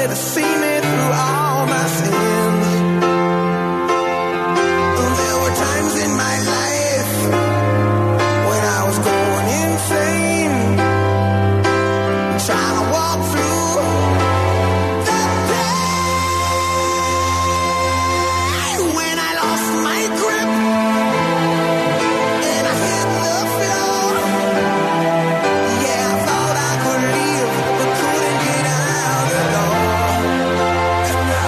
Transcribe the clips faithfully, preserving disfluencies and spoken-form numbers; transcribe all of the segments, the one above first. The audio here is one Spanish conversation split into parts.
way to see me through all my sins. There were times in my life when I was going insane, trying to walk through the pain. When I lost my grip and I hit the floor, yeah, I thought I could leave but couldn't get out the door. And I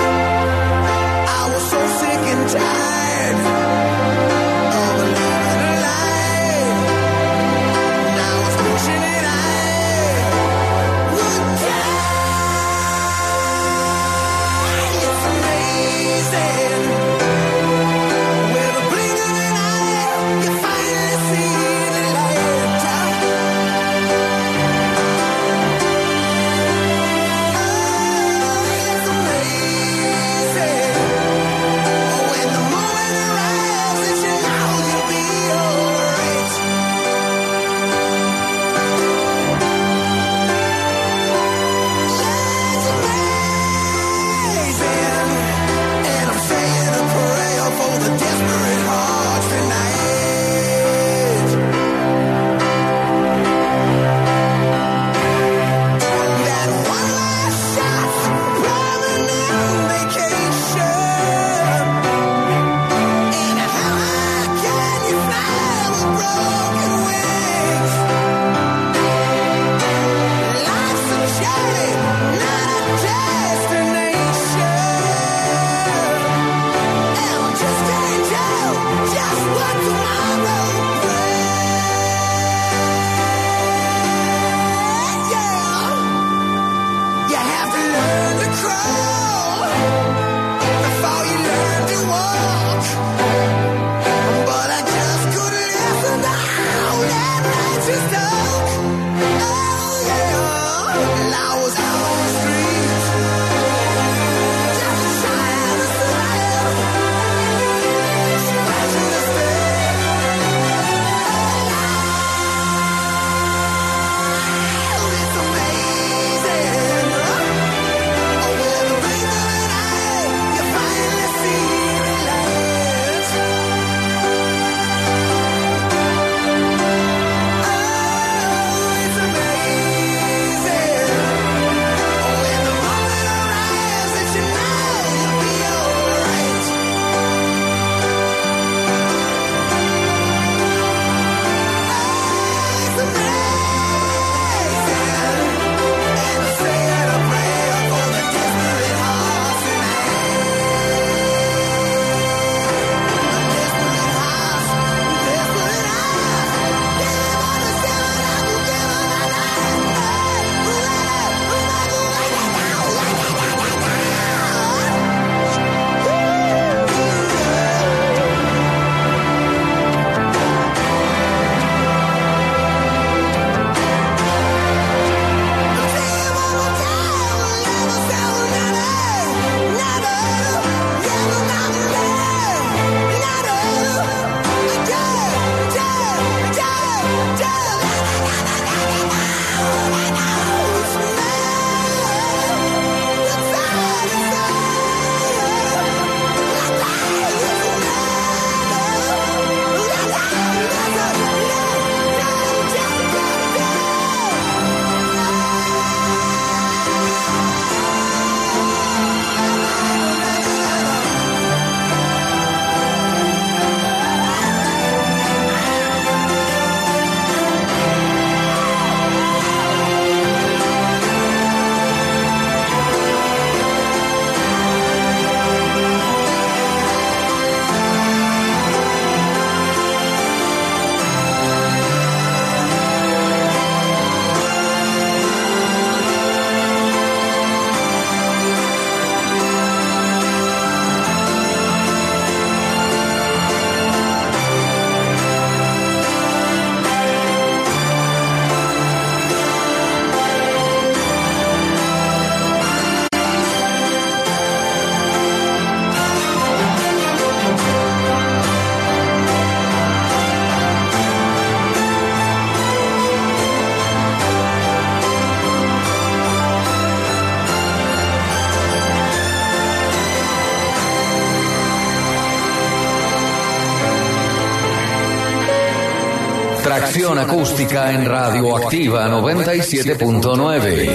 Atracción acústica en Radioactiva noventa y siete punto nueve.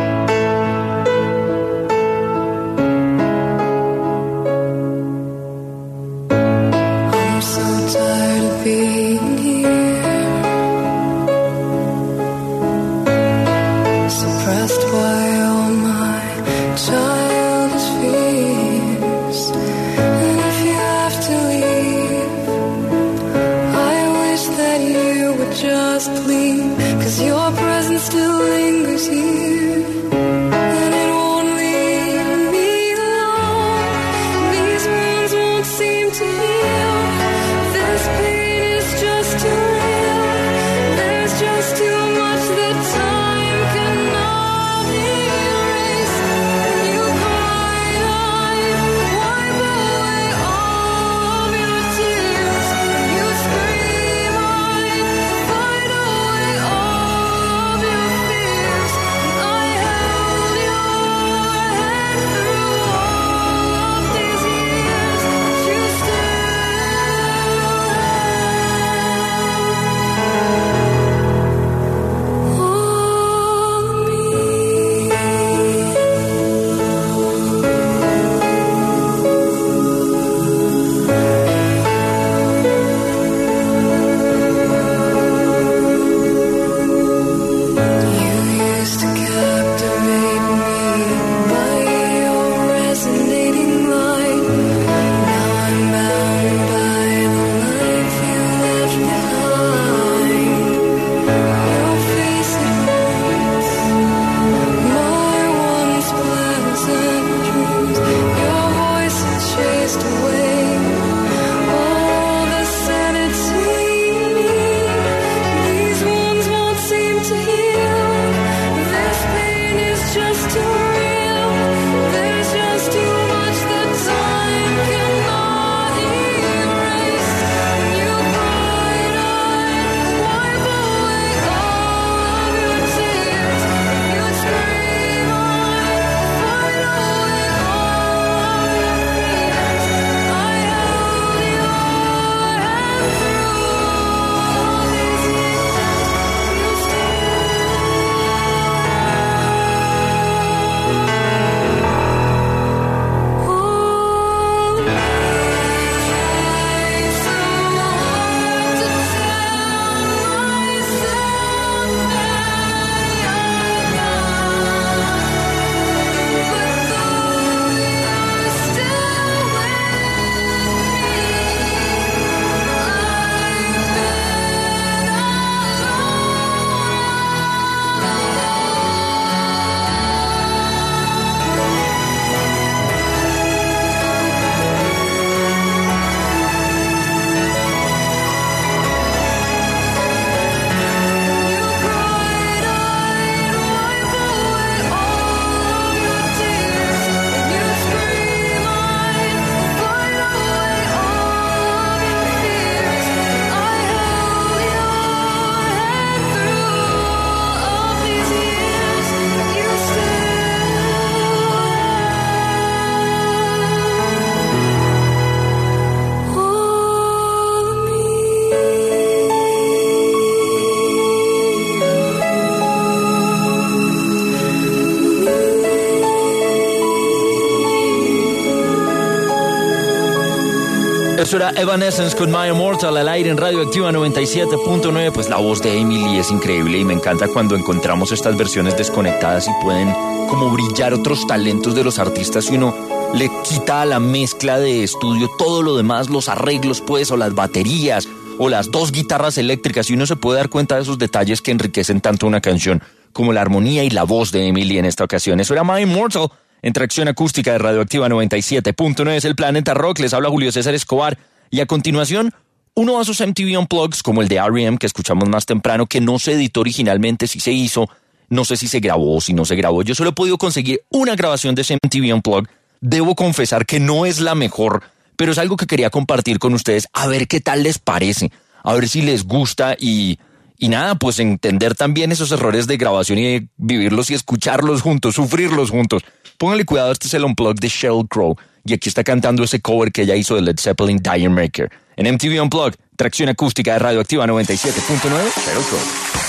Eso era Evanescence con My Immortal al aire en Radioactiva noventa y siete punto nueve. Pues la voz de Emily es increíble y me encanta cuando encontramos estas versiones desconectadas y pueden como brillar otros talentos de los artistas y uno le quita a la mezcla de estudio todo lo demás, los arreglos pues, o las baterías, o las dos guitarras eléctricas, y uno se puede dar cuenta de esos detalles que enriquecen tanto una canción como la armonía y la voz de Emily en esta ocasión. Eso era My Immortal en Tracción Acústica de Radioactiva noventa y siete punto nueve. Es el Planeta Rock. Les habla Julio César Escobar. Y a continuación, uno de esos M T V Unplugged, como el de R E M que escuchamos más temprano, que no se editó originalmente, si se hizo, no sé si se grabó o si no se grabó. Yo solo he podido conseguir una grabación de ese M T V Unplugged. Debo confesar que no es la mejor, pero es algo que quería compartir con ustedes, a ver qué tal les parece, a ver si les gusta y... Y nada, pues entender también esos errores de grabación y vivirlos y escucharlos juntos, sufrirlos juntos. Pónganle cuidado, este es el Unplugged de Sheryl Crow. Y aquí está cantando ese cover que ella hizo de Led Zeppelin, Diamond Maker. En M T V Unplugged, Tracción Acústica de Radioactiva noventa y siete punto nueve. Pero todo.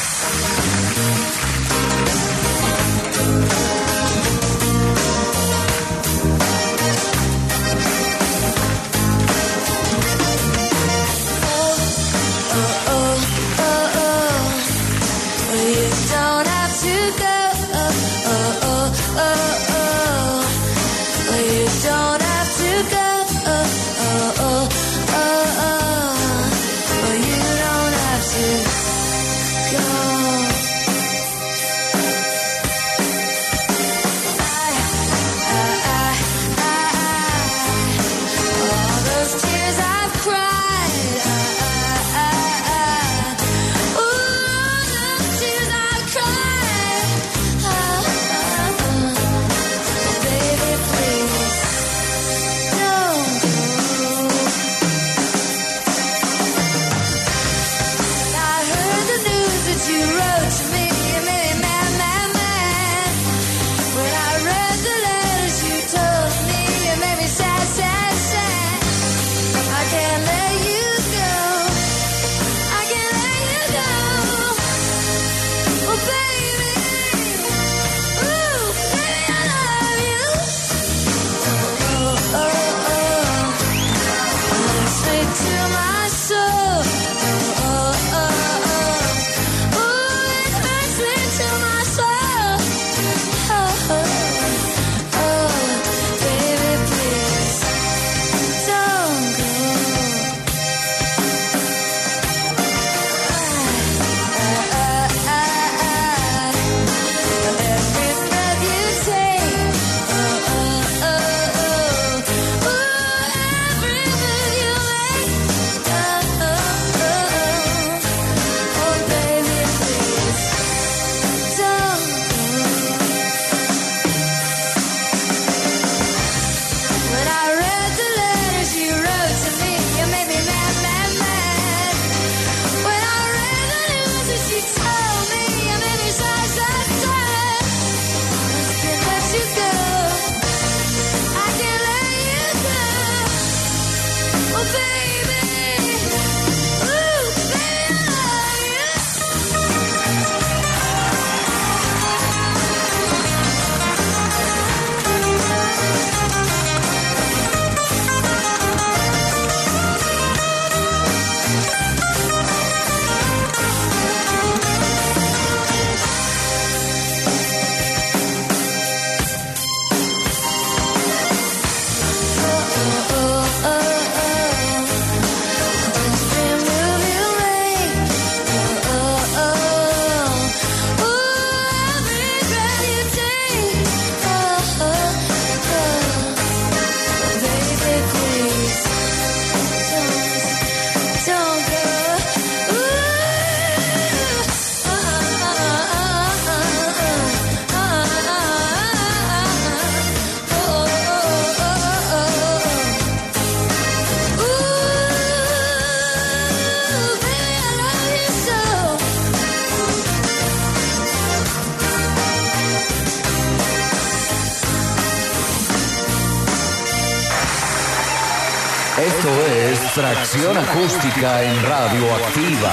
Esto es Tracción Acústica en Radioactiva.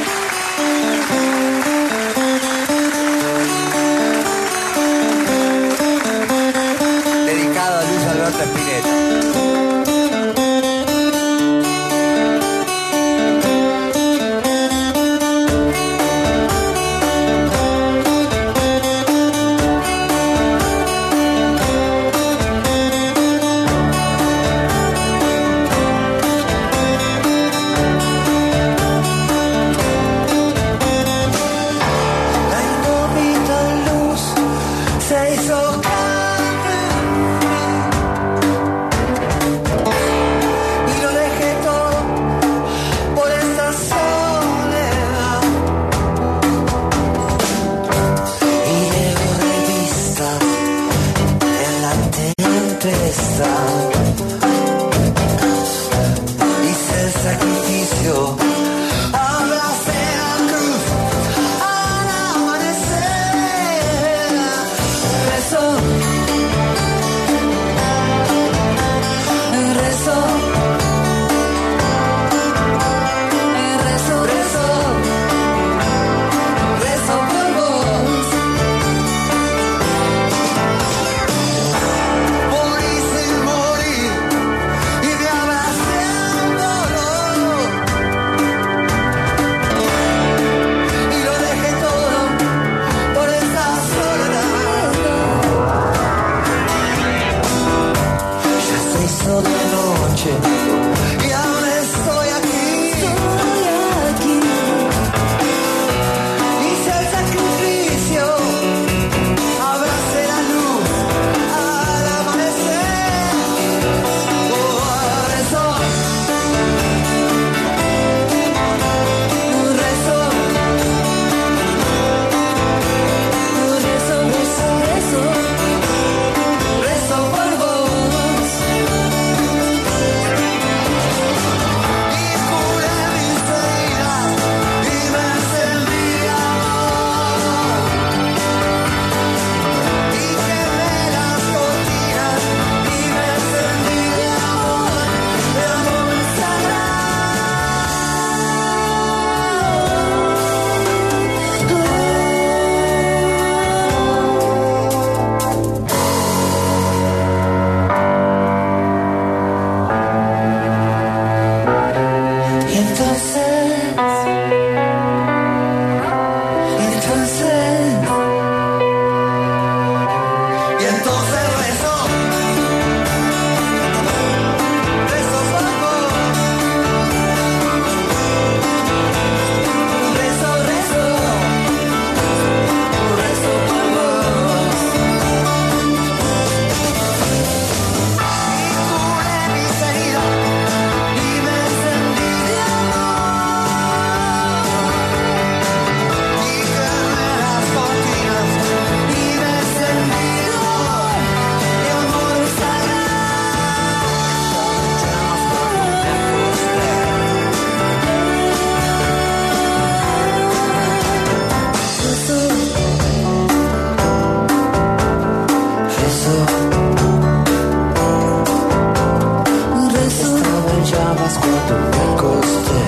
Dedicado a Luis Alberto Spinetta. rezo de noche y aún estoy aquí, estoy aquí. Hice el sacrificio, abracé la luz al amanecer. Oh, rezo, rezo, rezo, rezo, rezo, rezo por vos. Y curé mis heridas y me encendí de amor. Y quemé las cortinas y me encendí de amor, de amor Y entonces, y entonces, y entonces rezo, rezo por vos, rezo, rezo, rezo por vos. Y curé mis heridas y me encendí de amor. Y quemé las cortinas y me encendí de amor, de amor sagrado. Rezo, rezo, estaba en llamas cuando me acosté.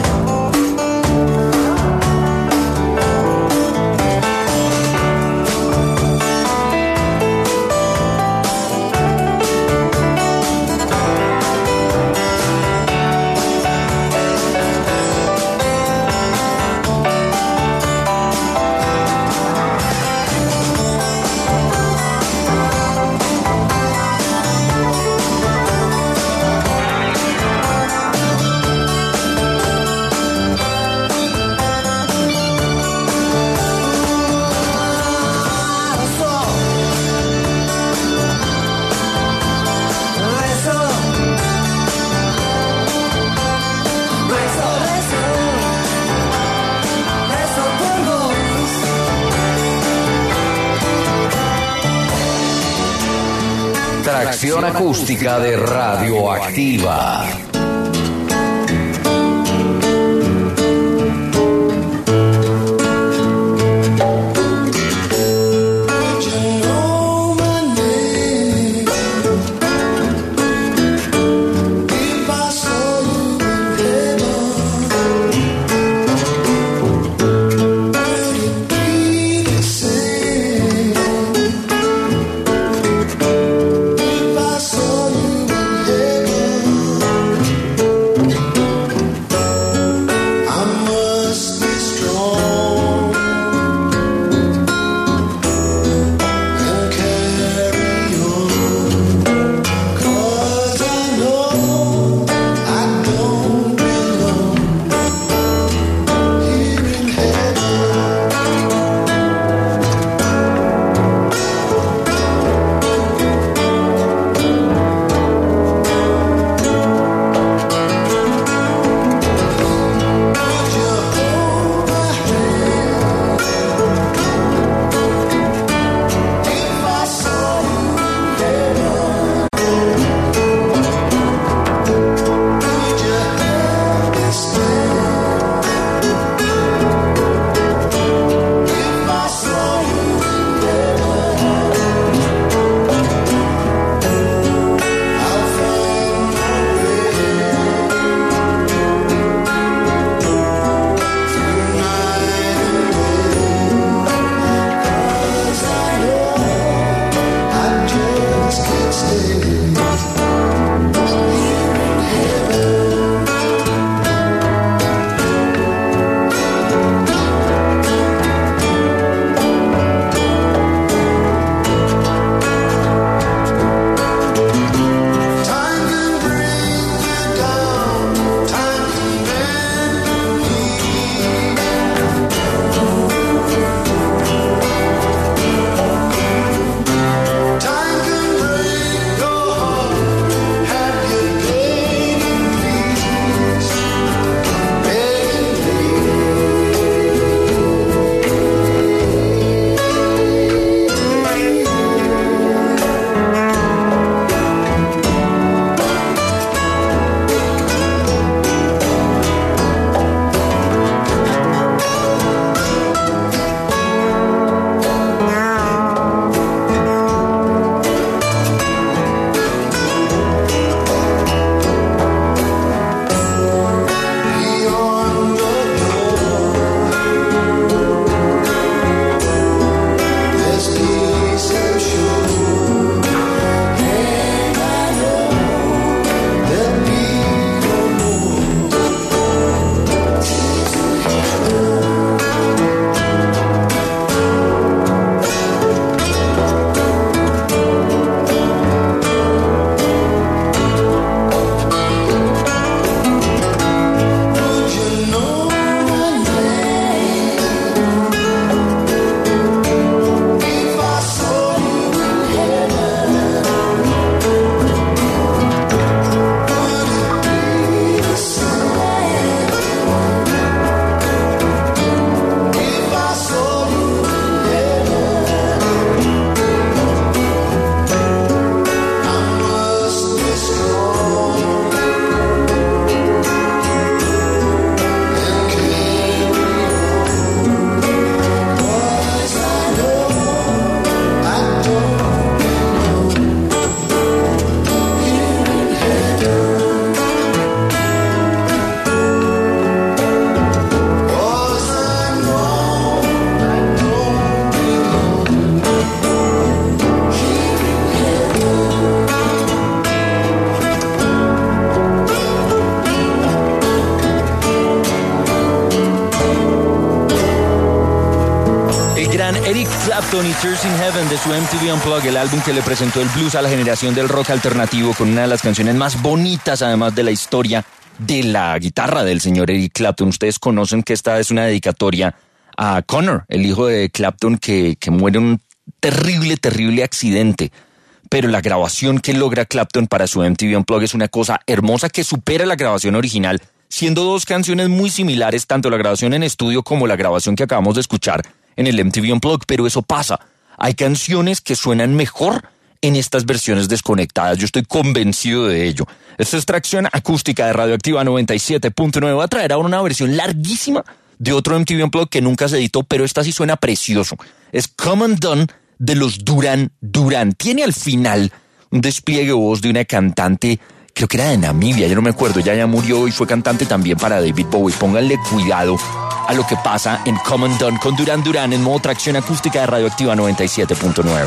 Rezo, rezo, rezo, rezo por vos. Tracción acústica de Radioactiva. If I saw you in heaven, Clapton y Tears in Heaven de su M T V Unplugged, el álbum que le presentó el blues a la generación del rock alternativo con una de las canciones más bonitas además de la historia de la guitarra del señor Eric Clapton. Ustedes conocen que esta es una dedicatoria a Connor, el hijo de Clapton que, que muere en un terrible, terrible accidente. Pero la grabación que logra Clapton para su M T V Unplugged es una cosa hermosa que supera la grabación original, siendo dos canciones muy similares, tanto la grabación en estudio como la grabación que acabamos de escuchar en el M T V Unplugged, pero eso pasa. Hay canciones que suenan mejor en estas versiones desconectadas. Yo estoy convencido de ello. Esta extracción acústica de Radioactiva noventa y siete punto nueve va a traer ahora una versión larguísima de otro M T V Unplugged que nunca se editó, pero esta sí suena precioso. Es Come Undone de los Duran Duran. Tiene al final un despliegue de voz de una cantante, creo que era de Namibia, ya no me acuerdo, ya ya murió y fue cantante también para David Bowie. Pónganle cuidado a lo que pasa en Come Undone con Duran Duran en modo tracción acústica de Radioactiva noventa y siete punto nueve.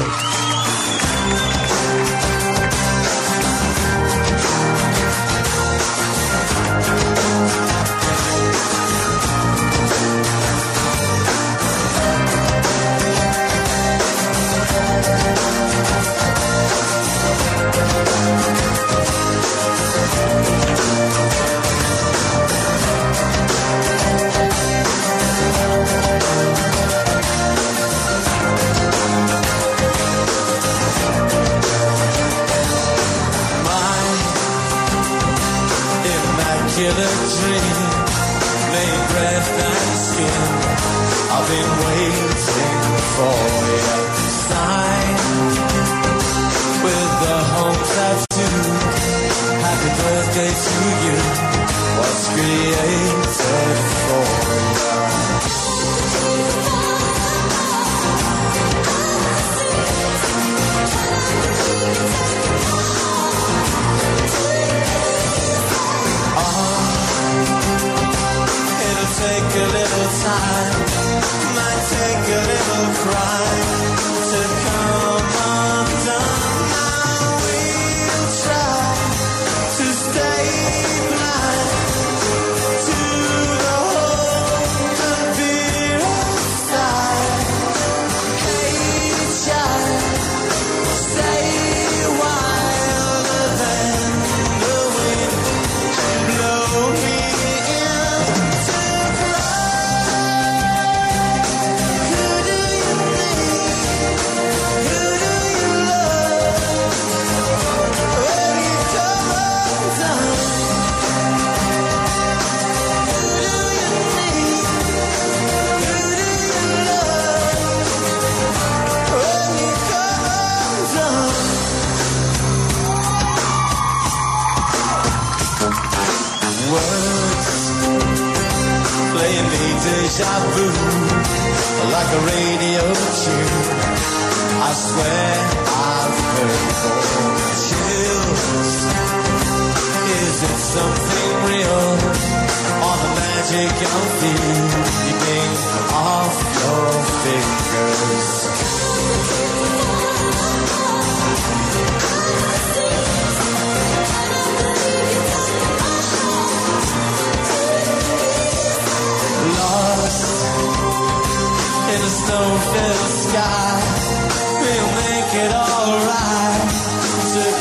Snow-filled sky, we'll make it alright.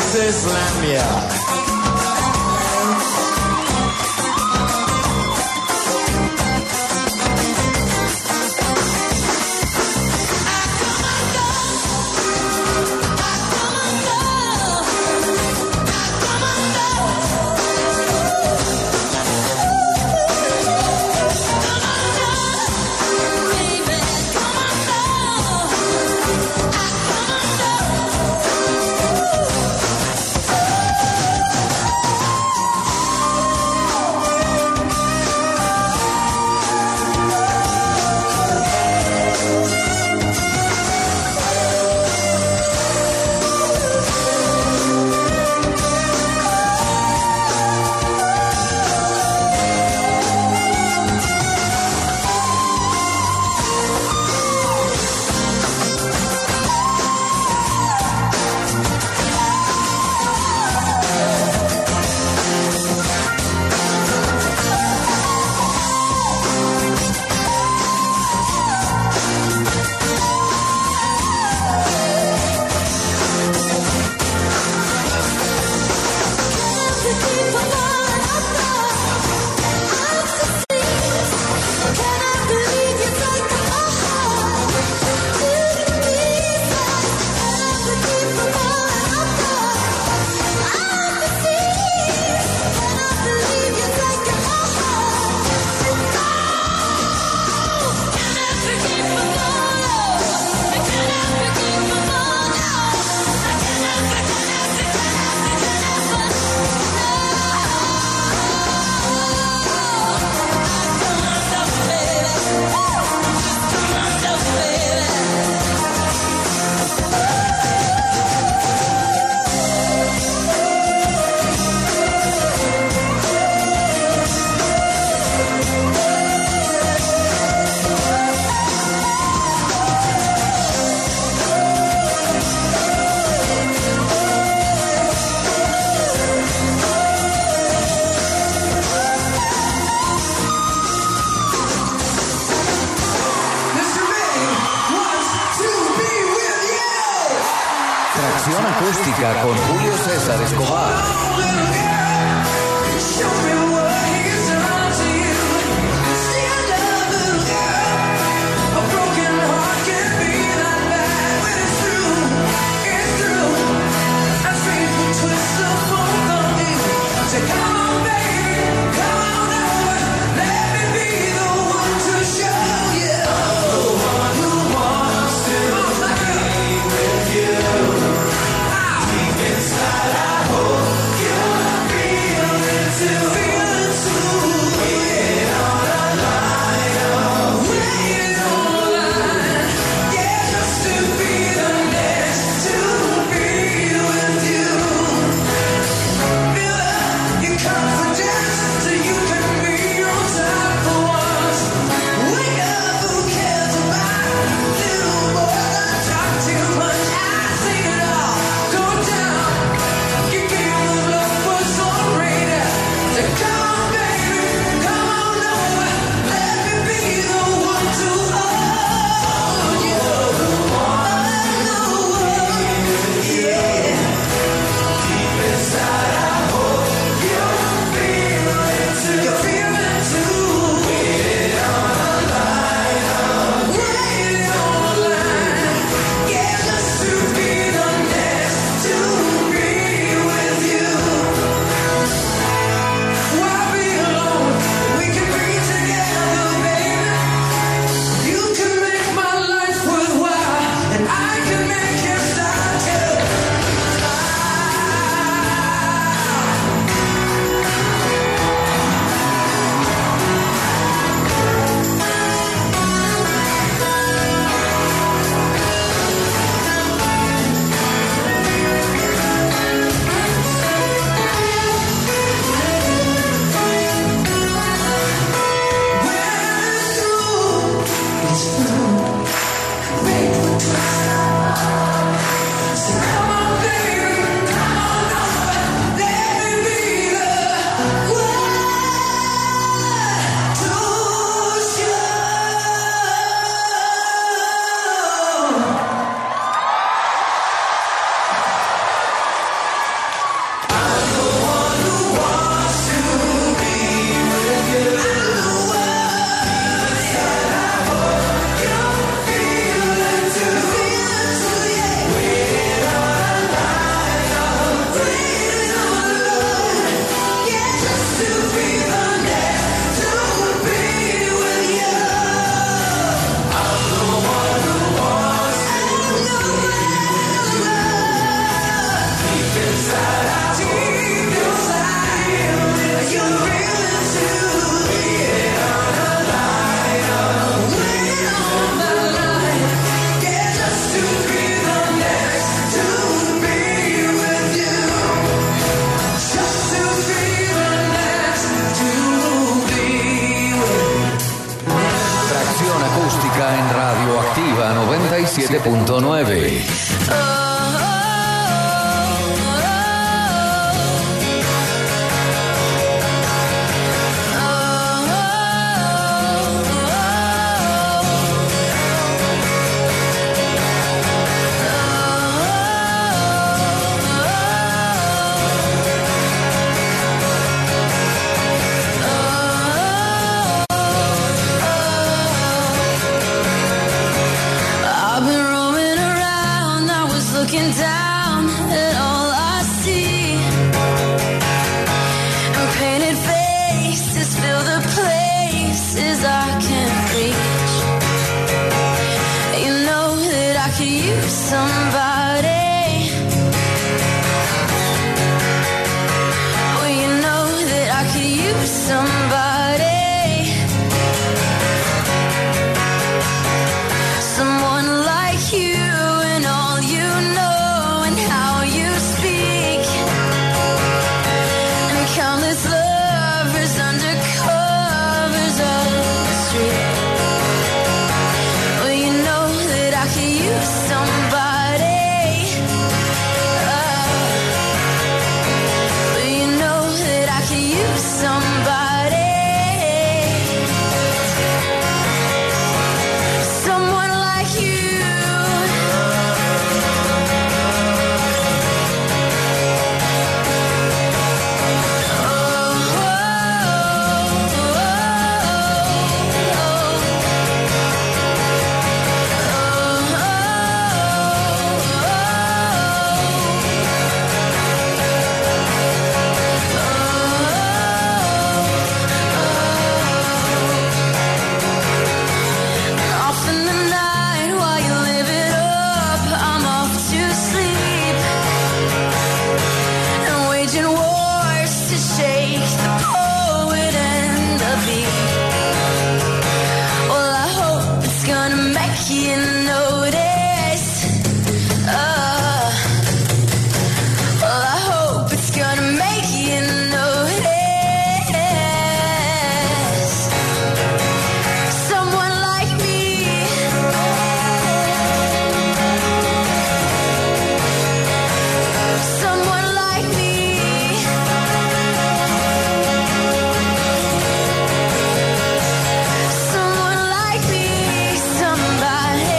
es Islandia. Acústica con Julio César Escobar. Inside I hope you siete punto nueve. Looking down at all I see, and painted faces fill the places I can't reach. You know that I could use somebody. Oh, you know that I could use somebody. Someone like you. Countless lovers under covers of the street. Well, you know that I could use somebody. Oh. Well, you know that I could use somebody. Someone like you. You notice, uh, well, I hope it's gonna make you notice. Someone like me, someone like me, someone like me, somebody.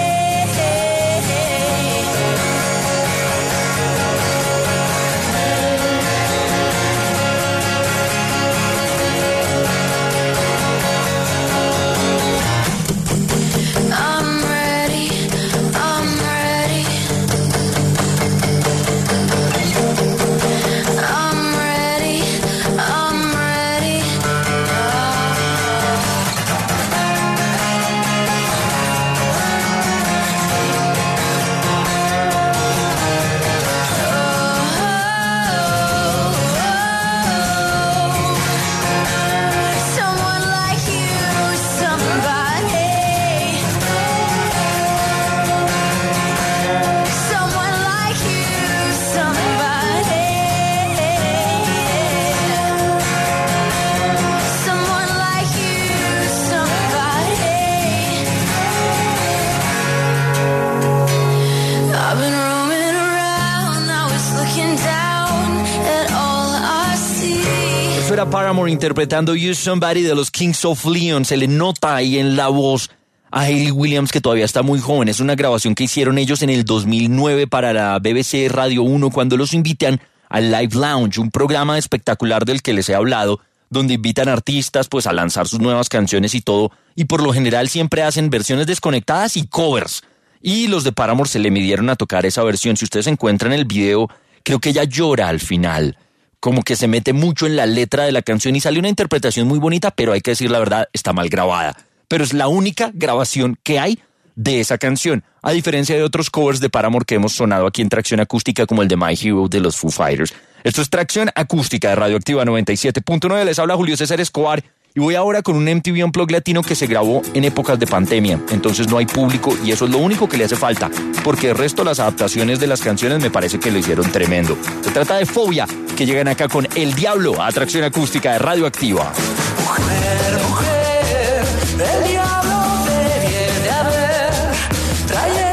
I'm ready, I'm ready, I'm ready, I'm ready. Someone like you, somebody. Someone like you, somebody. Someone like you, somebody. I've been roaming around, I was looking down at all I see. Eso era Paramore interpretando You Somebody de los Kings of Leon. Se le nota ahí en la voz a Hayley Williams que todavía está muy joven. Es una grabación que hicieron ellos en el dos mil nueve para la B B C Radio uno cuando los invitan al Live Lounge, un programa espectacular del que les he hablado, donde invitan artistas pues a lanzar sus nuevas canciones y todo, y por lo general siempre hacen versiones desconectadas y covers. Y los de Paramore se le midieron a tocar esa versión. Si ustedes encuentran el video, creo que ella llora al final, como que se mete mucho en la letra de la canción y sale una interpretación muy bonita, pero hay que decir la verdad, está mal grabada. Pero es la única grabación que hay de esa canción, a diferencia de otros covers de Paramore que hemos sonado aquí en Tracción Acústica, como el de My Hero de los Foo Fighters. Esto es Tracción Acústica de Radioactiva noventa y siete punto nueve. Les habla Julio César Escobar y voy ahora con un M T V Unplugged latino que se grabó en épocas de pandemia. Entonces no hay público y eso es lo único que le hace falta, porque el resto, las adaptaciones de las canciones me parece que lo hicieron tremendo. Se trata de Fobia, que llegan acá con El Diablo a Tracción Acústica de Radioactiva. Mujer, mujer, el diablo te viene a ver, trae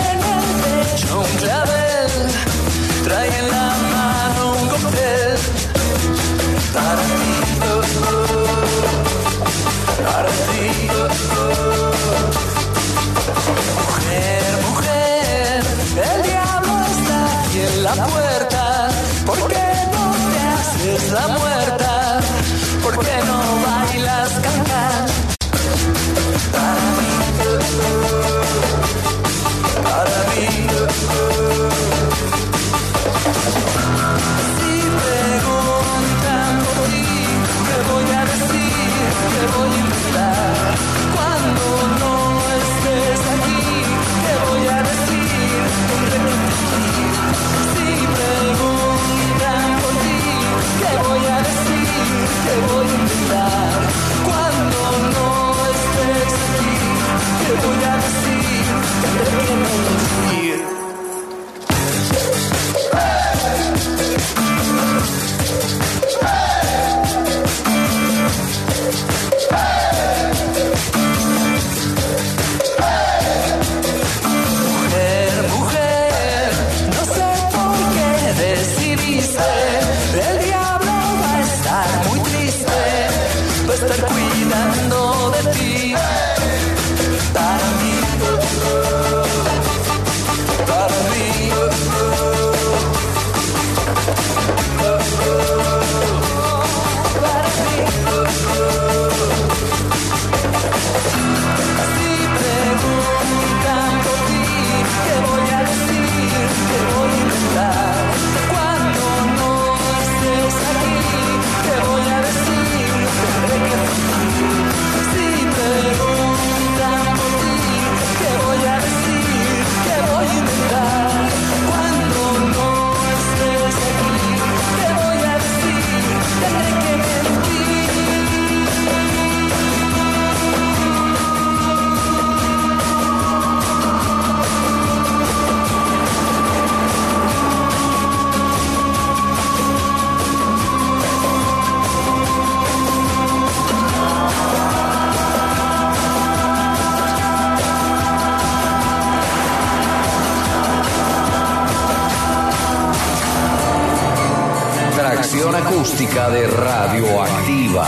Tracción acústica de Radioactiva.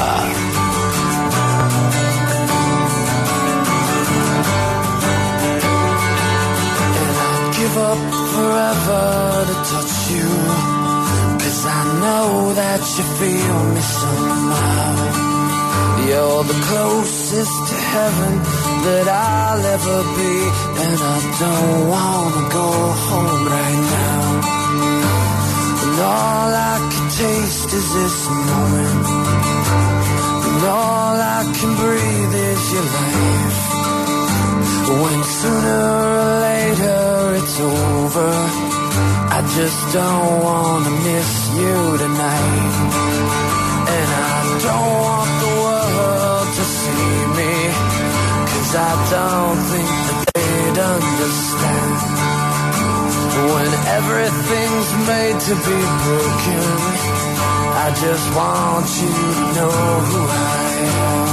Give up forever to touch you, 'cause I know that you feel me somehow. You're the closest to heaven that I'll ever be, and I don't wanna go home right now. And all I can taste is this moment, and all I can breathe is your life. When sooner or later it's over, I just don't wanna miss you tonight. And I don't want the world to see me, 'cause I don't think that they'd understand. When everything's made to be broken, I just want you to know who I am.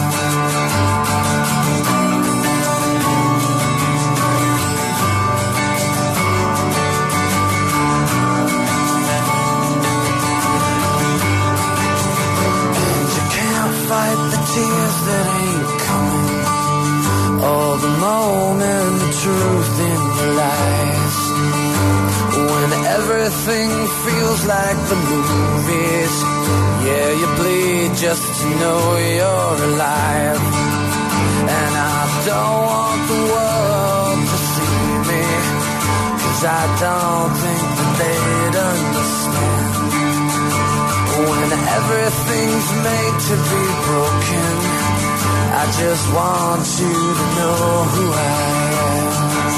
Fight the tears that ain't coming, or the moment the truth in your lies. When everything feels like the movies, yeah, you bleed just to know you're alive. And I don't want the world to see me, 'cause I don't think that they'd understand. When everything's made to be broken, I just want you to know who I am.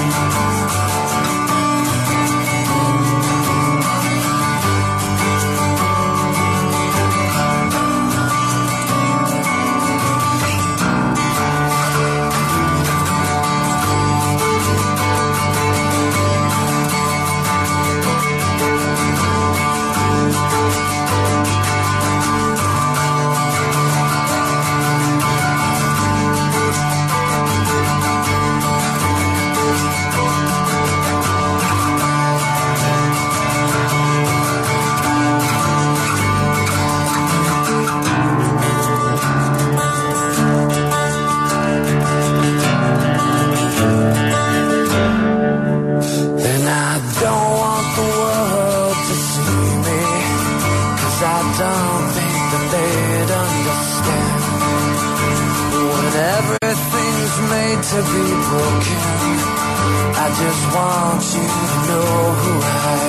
To be broken, I just want you to know who I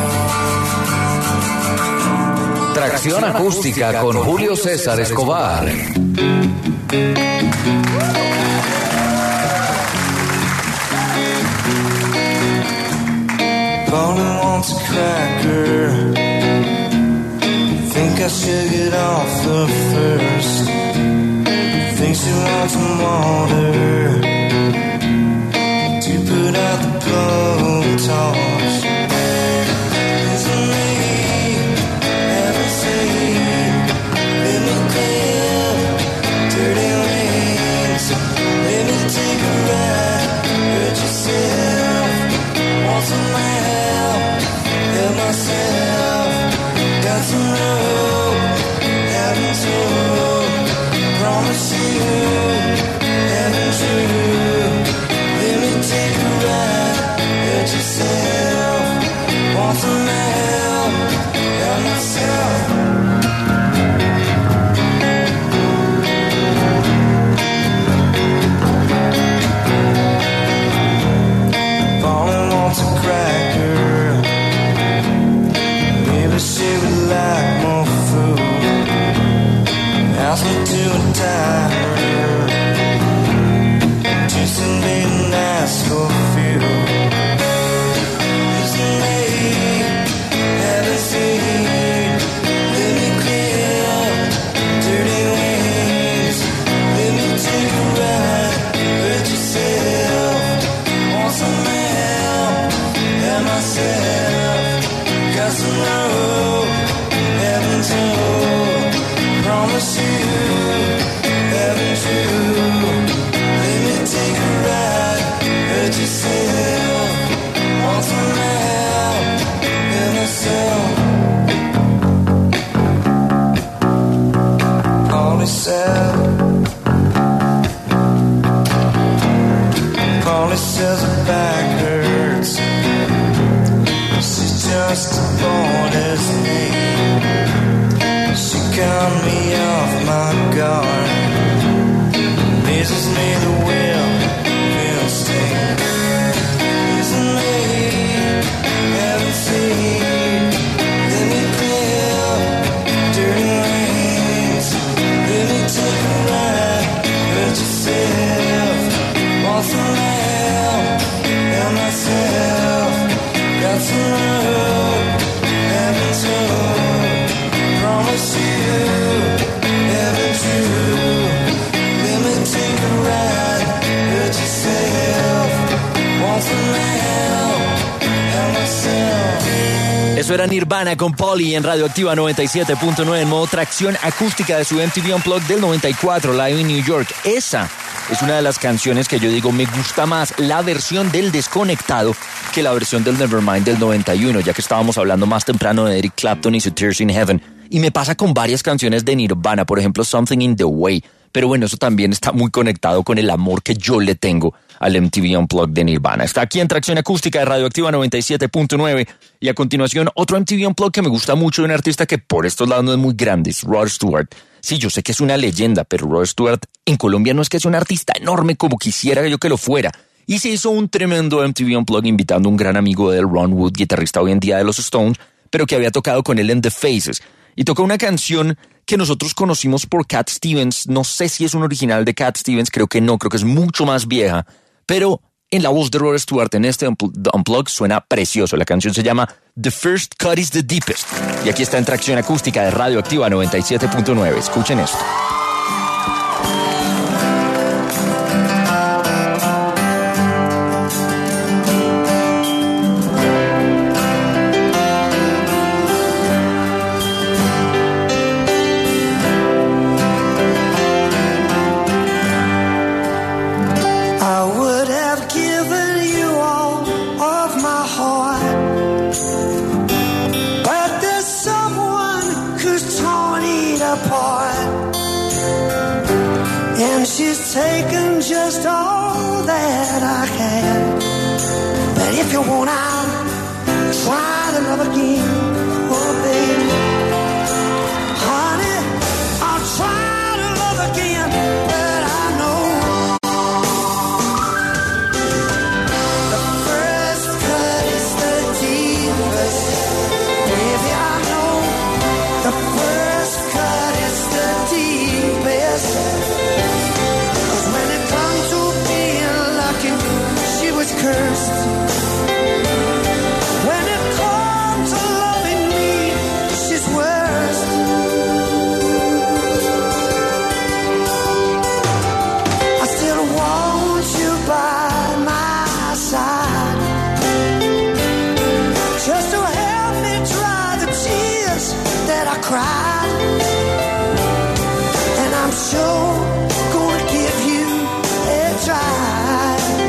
am. Tracción acústica con Julio César Escobar. Paulie wants a cracker. Think I should get off the first. Think she wants some water to put out the blowtorch. Isn't me ever seen? Let me clear dirty lanes. Let me take a ride. Hurt yourself. Want some help? Help myself. Got some rope. Haven't told. Promise you, haven't you? era Nirvana con Polly en Radioactiva noventa y siete punto nueve en modo tracción acústica de su M T V Unplugged del noventa y cuatro, Live in New York. Esa es una de las canciones que yo digo me gusta más la versión del Desconectado que la versión del Nevermind del noventa y uno, ya que estábamos hablando más temprano de Eric Clapton y su Tears in Heaven. Y me pasa con varias canciones de Nirvana, por ejemplo Something in the Way. Pero bueno, eso también está muy conectado con el amor que yo le tengo al M T V Unplugged de Nirvana. Está aquí en Tracción Acústica de Radioactiva noventa y siete punto nueve. Y a continuación, otro M T V Unplugged que me gusta mucho de un artista que por estos lados no es muy grande, es Rod Stewart. Sí, yo sé que es una leyenda, pero Rod Stewart en Colombia no es que es un artista enorme como quisiera yo que lo fuera. Y se hizo un tremendo M T V Unplugged invitando a un gran amigo de él, Ron Wood, guitarrista hoy en día de los Stones, pero que había tocado con él en The Faces. Y tocó una canción que nosotros conocimos por Cat Stevens. No sé si es un original de Cat Stevens, creo que no, creo que es mucho más vieja. Pero en la voz de Rod Stewart en este Unplugged suena precioso. La canción se llama The First Cut is the Deepest. Y aquí está en Tracción Acústica de Radioactiva noventa y siete punto nueve. Escuchen esto. Taken just all that I had. But if you want, I'll try to love again. Oh, baby, honey, I'll try to love again. But I know the first cut is the deepest. Baby, I know the first cut is the deepest. Cursed. When it comes to loving me, she's worst. I still want you by my side, just to help me dry the tears that I cried. And I'm sure gonna give you a try.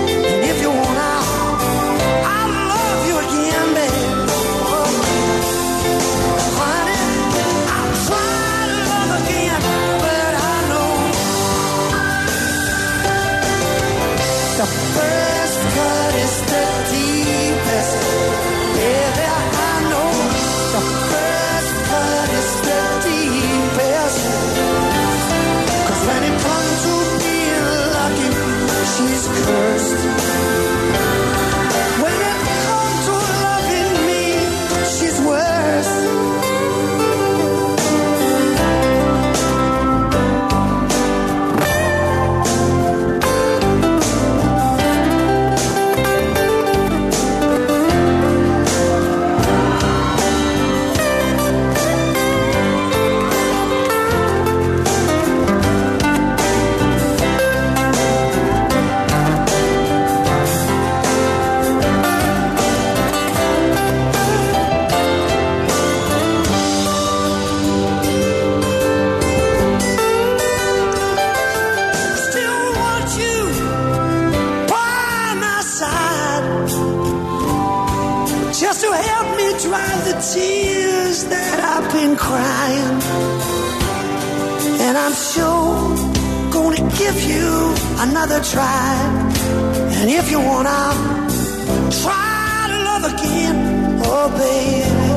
Tears that I've been crying, and I'm sure gonna give you another try. And if you want, I'll try to love again. Oh, baby,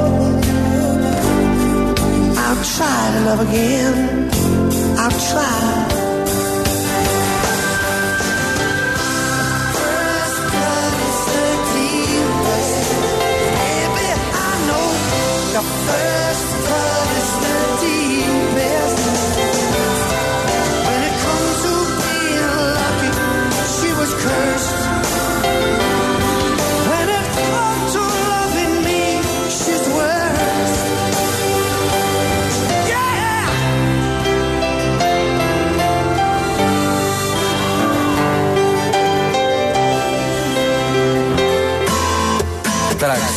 I'll try to love again. I'll try. The first cut is the deepest. When it comes to being lucky, she was cursed. When it comes to loving me, she's worse. Yeah!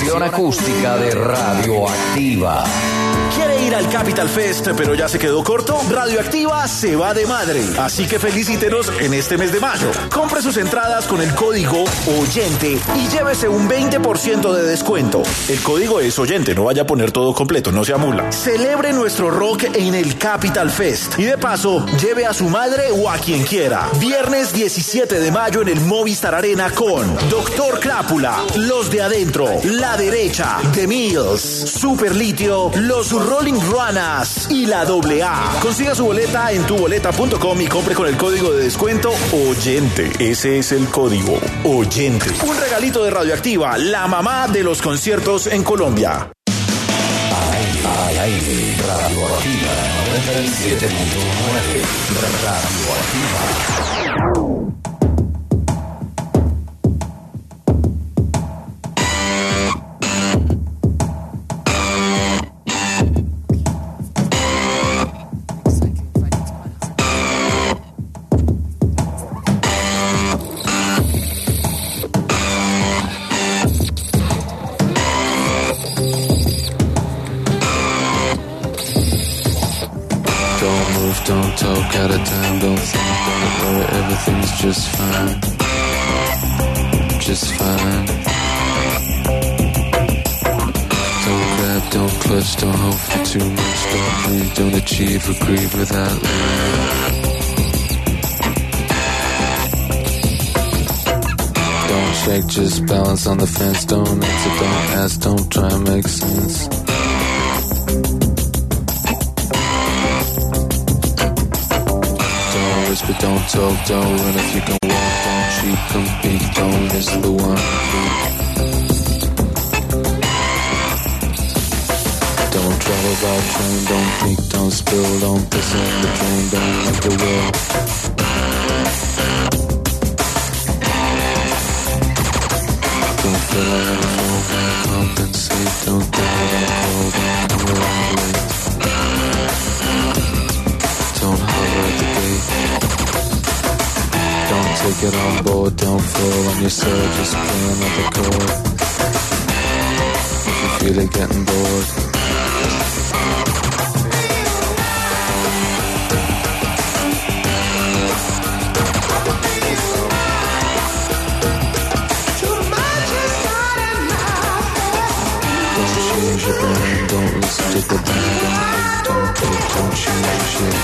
versión acústica de Radioactiva. ¿Quiere ir al Capital Fest pero ya se quedó corto? Radioactiva se va de madre, así que felicítenos en este mes de mayo. Compre sus entradas con el código OYENTE y llévese un veinte por ciento de descuento. El código es OYENTE, no vaya a poner todo completo, no se amula. Celebre nuestro rock en el Capital Fest y de paso lleve a su madre o a quien quiera. Viernes diecisiete de mayo en el Movistar Arena con Doctor Crápula, Los de Adentro, La Derecha, The Mills, Super Litio, Los Rolling Ruanas y la doble A. Consiga su boleta en tu boleta punto com y compre con el código de descuento OYENTE. Ese es el código OYENTE. Un regalito de Radioactiva, la mamá de los conciertos en Colombia. Al aire, Radioactiva noventa y siete punto nueve. Radioactiva. Don't talk out of time, don't think, don't worry, everything's just fine. Just fine. Don't grab, don't clutch, don't hope for too much. Don't breathe, don't achieve or grieve without leave. Don't shake, just balance on the fence. Don't answer, don't ask, don't try and make sense. But don't talk, don't run if you can walk. Don't cheat, compete, don't miss the one. Don't travel by train, don't peek, don't spill. Don't piss on the drain, don't make the will. Don't fill out the phone, don't compensate. Don't die, don't call, don't come around late. Don't hover at the gate. Don't take it on board, don't fall on yourself, just play another chord. If you feel it getting bored. Don't change your brain, don't listen to the band. Don't take, don't change your shit.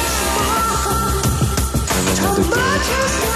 Have another day.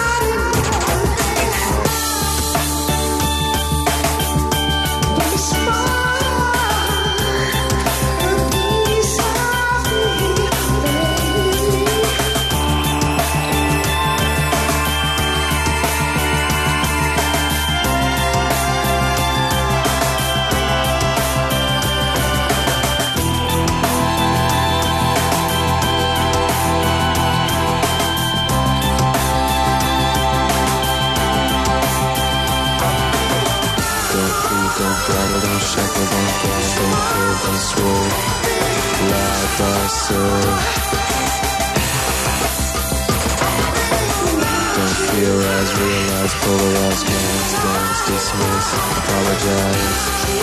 Shackle, don't cross, don't curve, don't swerve. Lie by serve. Don't theorize, realize, polarize, minds, dance, dismiss, apologize.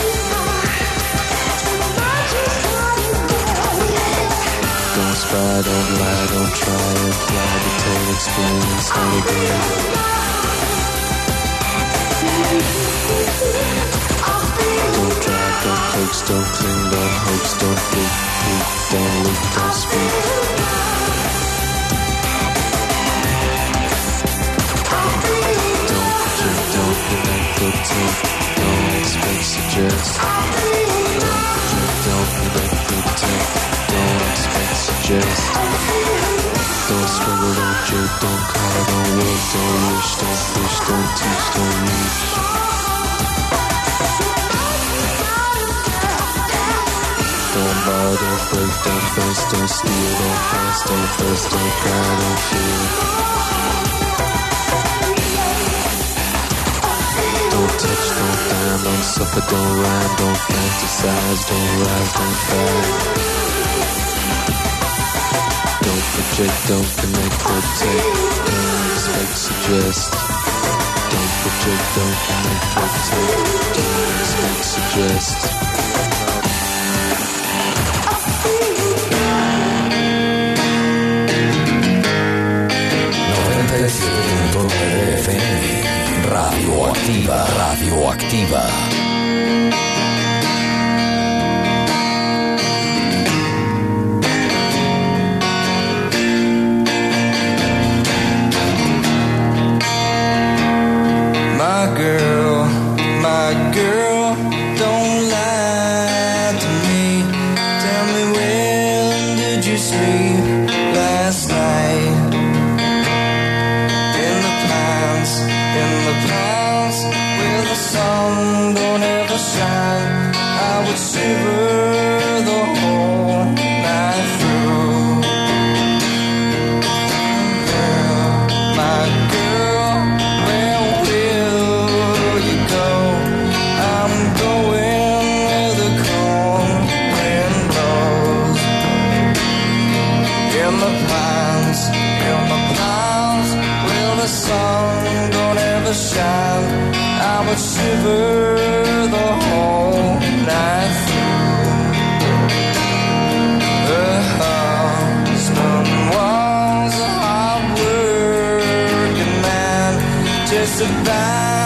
Don't spy, don't lie, don't try it. Fly, dictate, explain, start again. Don't drive, don't coax, don't cling, don't hoax, don't freak, freak, don't look, don't speak. Don't project, don't connect, don't take, don't expect, suggest. Don't project, don't connect, don't take, don't expect, suggest. Don't struggle, don't jerk, don't call, don't work, don't wish, don't fish, don't teach, don't reach. Don't borrow, don't break, don't first, don't steal, don't pass, don't first, don't cry, don't feel. Don't touch, don't dine, don't suffer, don't rhyme, don't fantasize, don't rise, don't fall. Don't project, don't connect, don't take, don't expect, suggest. Don't but you don't make it take. Don't expect suggest. noventa y siete punto nueve F M Radioactiva, Radioactiva. My girl, my girl, don't lie to me. Tell me, when did you sleep last night? In the pines, in the pines, where the sun don't ever shine, I would shiver the whole night through. Girl, my girl, where will you go? I'm going where the cold wind blows. In the pines, in the pines, where the sun don't ever shine, I would shiver the whole night through. Her husband was a hard working man, just a bad